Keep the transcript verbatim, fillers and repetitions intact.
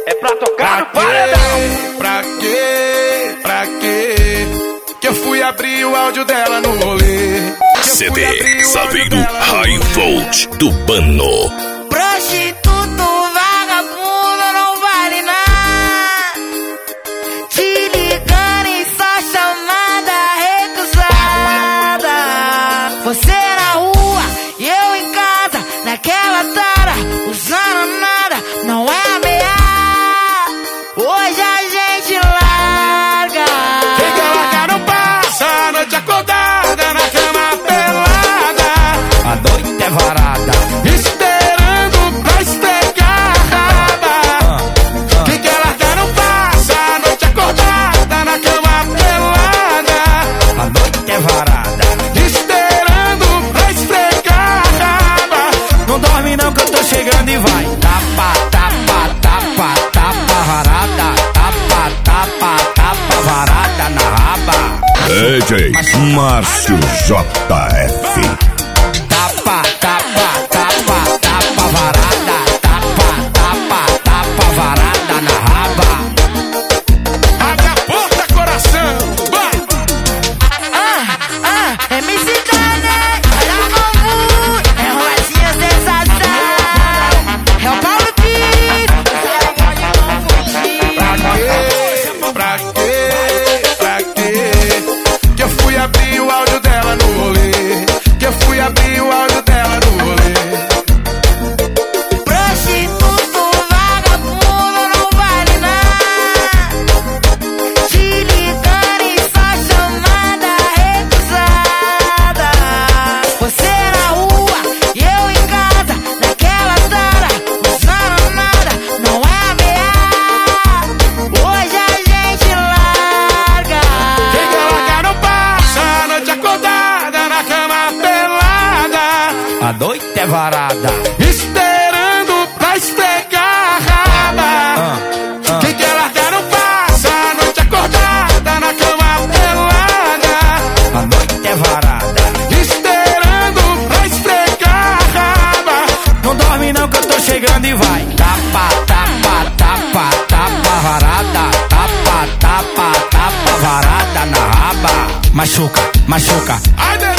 É pra tocar no paredão. Pra quê? Pra quê? Que eu fui abrir o áudio dela no rolê. C D Saveiro High Volt do Bano. Prostituto, vagabundo, não vale nada. Te ligando em só chamada recusada. Você na rua e eu em casa, naquela tara, usando nada, não é ameaça. Hoje a gente larga. Quem quer largar não passa a noite acordada na cama pelada. A noite é varada, esperando pra esfregar a raba. Quem quer largar não passa a noite acordada na cama pelada. a noite é varada. Esperando pra esfregar a raba. Não dorme não que eu tô chegando e vai. Tapa, tapa, tapa, tapa varada. Tapa, tapa, tapa varada na raba. D J Márcio J F. Tapa, tapa, tapa, tapa varada. Tapa, tapa, tapa varada na raba. Abre a porta, coração. Vai. Ah, ah, M C Dane, olha o bambu, é rosinha sensação. É o Paulo Pires, Pra quê? Pra quê? Que eu fui abrir o áudio dela no rolê. Que eu fui abrir o áudio dela no rolê. prostituto, vagabundo, não vale nada. Te ligando em só chamada recusada. Você na rua e eu em casa, naquela tara, usando nada, não é ameaça. Hoje a gente larga. Quem quer largar não passa a noite acordada na cama pelada. A noite é varada. Esperando pra esfregar a raba. Quem quer largar não passa a noite acordada na cama pelada. A noite é varada. Esperando pra esfregar a raba. Não dorme não que eu tô chegando e vai. Tapa, tapa, tapa, tapa varada. Tapa, tapa, tapa varada na raba. Machuca, machuca. Ai,